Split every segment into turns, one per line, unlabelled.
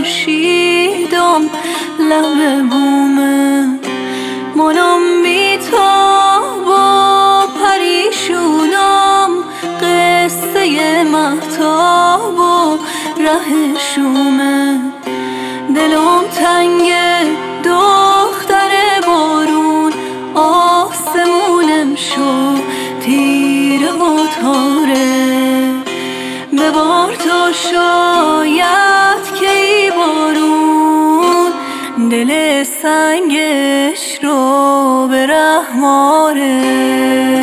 خورشیدم لب بومه منم بی‌تاب و پریشونم قصه مهتاب و ره شومه دلم تنگه دختر بارون آسمونم شو تیره و تاره ببار تا شاید که ای بارون دل سنگش رو به رحم آره.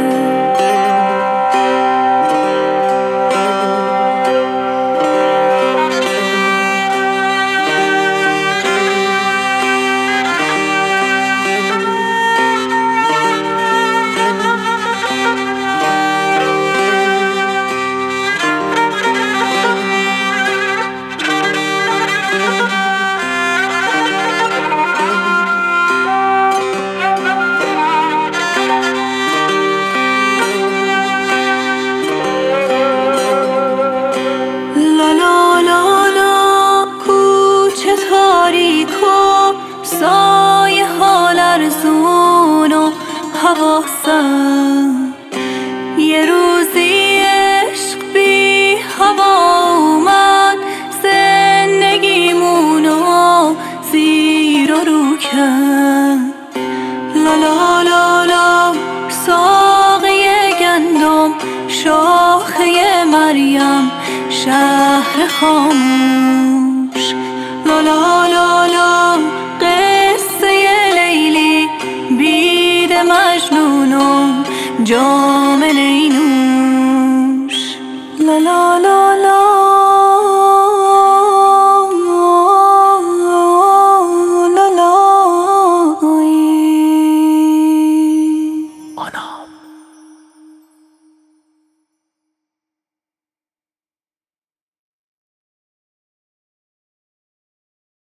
سایه ها لرزون و حواسم یه روزی عشق بی هوا اومد زندگیمونو زیر و رو کرد لا لا لا لا ساقه گندم شاخه مریم شهر خاموش لا لا لا لا قصه لیلی بید مجنونم جان